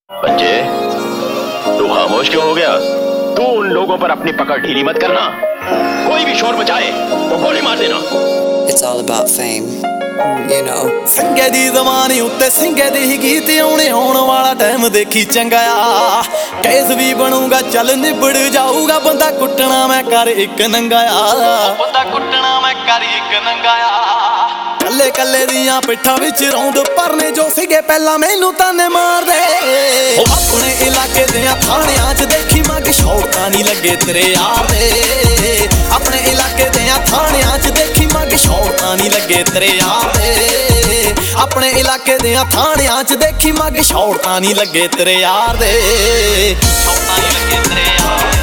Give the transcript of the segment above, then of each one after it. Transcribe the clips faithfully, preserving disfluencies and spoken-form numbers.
बच्चे, तू खामोश क्यों हो गया? तू उन लोगों पर अपनी पकड़ ढीली मत करना। कोई भी शोर मचाए तो गोली मार देना। It's all about fame, you know. ਸਿੰਘੇ ਦੀ ਜ਼ਮਾਨੇ ਉੱਤੇ ਸਿੰਘੇ ਦੇ ਹੀ ਗੀਤ ਆਉਣੇ ਆਉਣ ਵਾਲਾ ਟਾਈਮ ਦੇਖੀ ਚੰਗਾ ਆ। ਕੇਸ ਵੀ ਬਣੂਗਾ ਚੱਲ ਨਿਬੜ ਜਾਊਗਾ ਬੰਦਾ ਕੁੱਟਣਾ ਮੈਂ ਕਰ ਇੱਕ ਨੰਗਾ ਆ। ਬੰਦਾ ਕੁੱਟਣਾ ਮੈਂ ਕਰ ਇੱਕ ਨੰਗਾ ਆ। ਕੱਲੇ ਕੱਲੇ ਦੀਆਂ ਪਿੱਠਾਂ ਵਿੱਚ ਰੌਂਦ ਪਰਨੇ ਜੋ ਸੀਗੇ ਪਹਿਲਾਂ ਮੈਨੂੰ ਤਾਨੇ ਮਾਰਦੇ। ਉਹ ਆਪਣੇ ਇਲਾਕੇ ਦੇ ਥਾਣਿਆਂ 'ਚ ਦੇਖੀ ਮੱਗ ਸ਼ੌੜਤਾਂ ਨਹੀਂ ਲੱਗੇ ਤੇਰੇ ਯਾਰ ਦੇ। ਆਪਣੇ ਇਲਾਕੇ ਦੇ ਥਾਣਿਆਂ 'ਚ ਦੇਖੀ ਮੱਗ ਸ਼ੌੜਤਾਂ ਨਹੀਂ ਲੱਗੇ ਤੇਰੇ ਯਾਰ ਦੇ। ਆਪਣੇ ਇਲਾਕੇ ਦੇ ਥਾਣਿਆਂ 'ਚ ਦੇਖੀ ਮੱਗ ਸ਼ੌੜਤਾਂ ਨਹੀਂ ਲੱਗੇ ਤੇਰੇ ਯਾਰ ਦੇ। ਸ਼ੌੜਤਾਂ ਨਹੀਂ ਲੱਗੇ ਤੇਰੇ ਯਾਰ ਦੇ।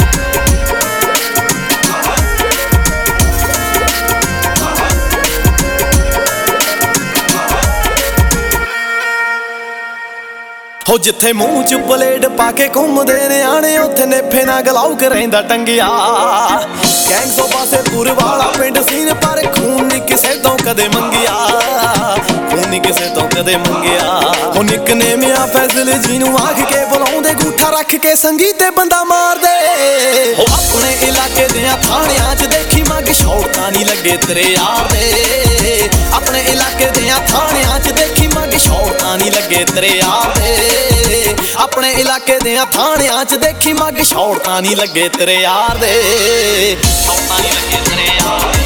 ਹੋ ਜਿੱਥੇ ਮੂੰਹ 'ਚ ਬਲੇਡ ਪਾ ਕੇ ਘੁੰਮਦੇ ਨਿਆਣੇ ਉੱਥੇ ਨੇਫੇ ਨਾ ਗਲਾਉਕ ਰਹਿੰਦਾ ਟੰਗਿਆ। ਗੈਂਗਸੋ ਪਾਸੇ ਪੁਰ ਵਾਲਾ ਪਿੰਡ ਸੀਨ ਪਰ ਖੂਨ ਨਹੀਂ ਕਿਸੇ ਤੋਂ ਕਦੇ ਮੰਗਿਆ। ਖੂਨ ਨਹੀਂ ਕਿਸੇ ਤੋਂ ਕਦੇ ਮੰਗਿਆ। ਉਹ ਨਿਕਨੇਮ ਆ ਫੈਜ਼ਲ ਜੀ ਨੂੰ ਆਖ ਕੇ ਬੁਲਾਉਂਦੇ ਗੂਠਾ ਰੱਖ ਕੇ ਸੰਗੀ ਤੇ ਬੰਦਾ ਮਾਰਦੇ। ਉਹ ਆਪਣੇ ਇਲਾਕੇ ਦੇ ਥਾਣਿਆਂ 'ਚ ਦੇਖੀ ਮੱਗ ਸ਼ੌੜਤਾਂ ਨਹੀਂ ਲੱਗੇ ਤੇਰੇ ਯਾਰ ਦੇ। ਆਪਣੇ ਇਲਾਕੇ ਦੇ ਥਾਣਿਆਂ 'ਚ ਦੇਖੀ ਮੱਗ ਸ਼ੌੜਤਾਂ ਨਹੀਂ ਲੱਗੇ ਤੇਰੇ ਯਾਰ ਦੇ। ਆਪਣੇ ਇਲਾਕੇ ਦੇ ਥਾਣਿਆਂ 'ਚ ਦੇਖੀ ਮੱਗ ਸ਼ੌੜਤਾਂ ਨਹੀਂ ਲੱਗੇ ਤੇਰੇ ਯਾਰ ਦੇ। ਸ਼ੌੜਤਾਂ ਨਹੀਂ ਲੱਗੇ ਤੇਰੇ ਯਾਰ ਦੇ।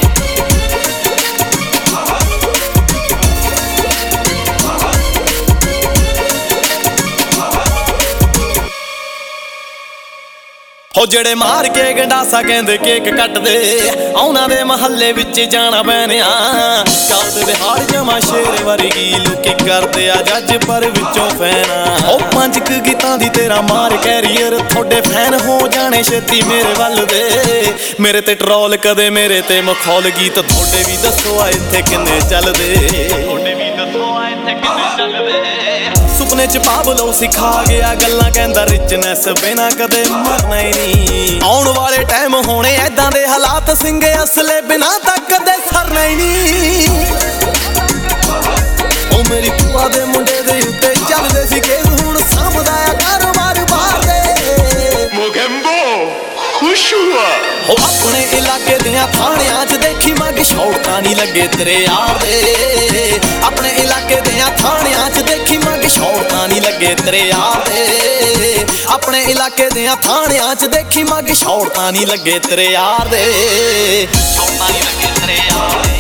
ਹੋ ਜਿਹੜੇ ਮਾਰ ਕੇ ਗੰਡਾਸਾ ਕਹਿੰਦੇ ਕੇਕ ਕੱਟਦੇ ਉਹਨਾਂ ਦੇ ਮਹੱਲੇ ਵਿੱਚ ਜਾਣਾ ਪੈਣਿਆ। ਕਾਉਦ ਬਿਹਾਰ ਜਮਾ ਸ਼ੇਰ ਵਰਗੀ ਲੋਕੀ ਕਰਦੇ ਆ ਜੱਜ ਪਰ ਵਿੱਚੋਂ ਫੈਨ। ਉਹ ਪੰਜ ਕੁ ਗੀਤਾਂ ਦੀ ਤੇਰਾ ਮਾਰ ਕੈਰੀਅਰ ਤੁਹਾਡੇ ਫੈਨ ਹੋ ਜਾਣੇ ਛੇਤੀ ਮੇਰੇ ਵੱਲ ਦੇ। ਮੇਰੇ ਤੇ ਟਰੋਲ ਕਦੇ ਮੇਰੇ ਤੇ ਮਖੌਲ ਗੀਤ ਤੁਹਾਡੇ ਵੀ ਦੱਸੋ ਆ ਇੱਥੇ ਕਿੰਨੇ ਚੱਲਦੇ। ਤੁਹਾਡੇ ਵੀ ਦੱਸੋ ਆ ਇੱਥੇ ਕਿੰਨੇ ਚੱਲਦੇ। ਸੁਪਨੇ 'ਚ ਪਾਬਲੋ ਸਿਖਾ ਗਿਆ ਗੱਲਾਂ ਕਹਿੰਦਾ ਰਿਚਨੈਸ ਬਿਨਾ ਕਦੇ ਮਰਨਾ ਹੀ ਨਹੀਂ। ਆਉਣ ਵਾਲੇ ਟਾਈਮ ਹੋਣੇ ਐਦਾਂ ਦੇ ਹਾਲਾਤ ਸਿੰਘੇ ਅਸਲੇ ਬਿਨਾ ਤਾਂ ਕਦੇ ਸਰਨਾ ਹੀ ਨਹੀਂ। ਉਹ ਮੇਰੀ ਭੂਆ ਦੇ ਮੁੰਡੇ ਦੇ ਉੱਤੇ ਚੱਲਦੇ ਸੀ ਕੇਸ ਹੁਣ ਸਾਂਭਦਾ ਆ ਕਾਰੋਬਾਰ ਬਾਹਰ ਦੇ। ਮੋਗੈਂਬੋ ਖੁਸ਼ ਹੁਆ। ਉਹ ਆਪਣੇ ਇਲਾਕੇ ਦੇ ਥਾਣਿਆਂ 'ਚ ਦੇਖੀ ਮੱਗ ਸ਼ੌੜਤਾਂ ਨਹੀਂ ਲੱਗੇ ਤੇਰੇ ਯਾਰ ਦੇ। ਆਪਣੇ ਇਲਾਕੇ ਦੇ ਥਾਣਿਆਂ 'ਚ ਦੇਖੀ ਮੱਗ ਸ਼ੌੜਤਾਂ ਨਹੀਂ ਲੱਗੇ ਤੇਰੇ ਯਾਰ ਦੇ। ਆਪਣੇ ਇਲਾਕੇ ਦੇ ਥਾਣਿਆਂ 'ਚ ਦੇਖੀ ਮੱਗ ਸ਼ੌੜਤਾਂ ਨਹੀਂ ਲੱਗੇ ਤੇਰੇ ਯਾਰ ਦੇ। ਸ਼ੌੜਤਾਂ ਨਹੀਂ ਲੱਗੇ ਤੇਰੇ ਯਾਰ ਦੇ।